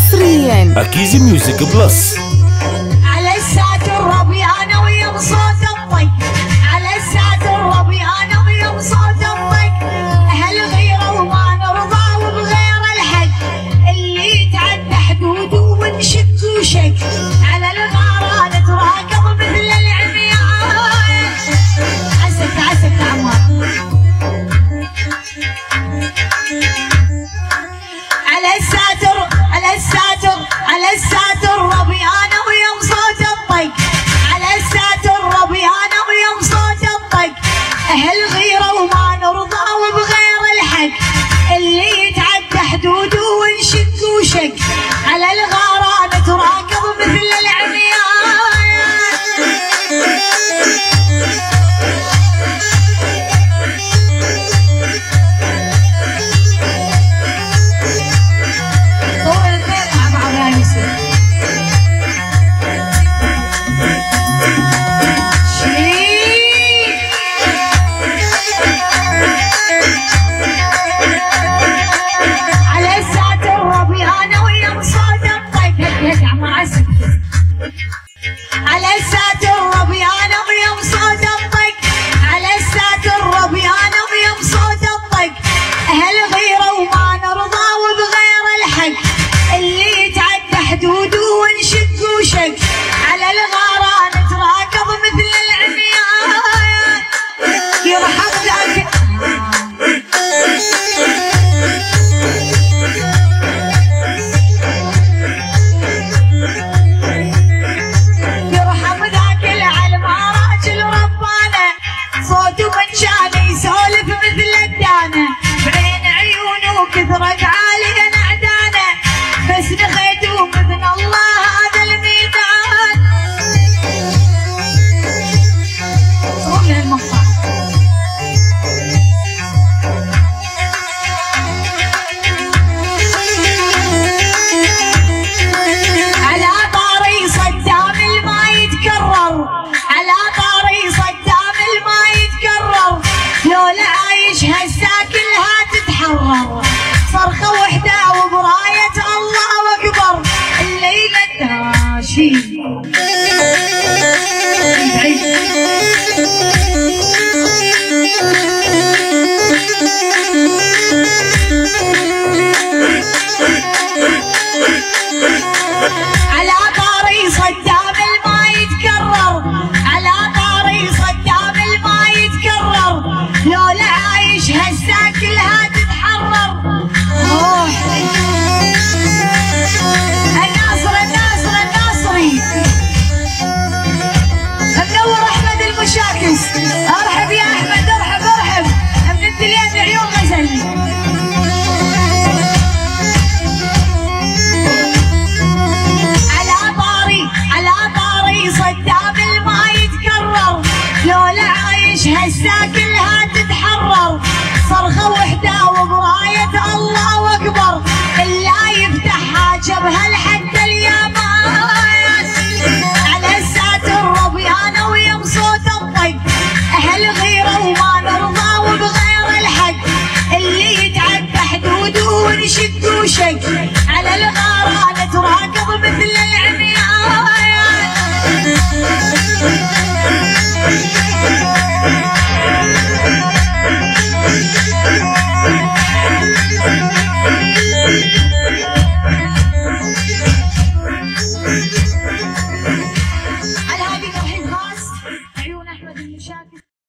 حصريا أكيزي ميوزك بلس. على الساتر ربي انا ويا بصوت الطق، على الساتر ربي انا ويا بصوت الطق، هالغيره وما نرضى وبغير الحق، اللي يتعدى حدوده ونشك وشك، على الغاره نتراكض مثل العميان. عسك عمار. على الساتر ربي انا ويا بصوت الطق، على الساتر ربي انا ويا بصوت الطق، هالغيره وما نرضى وبغير الحق، اللي يتعدى حدوده ونشك وشك، على الغاره نتراكض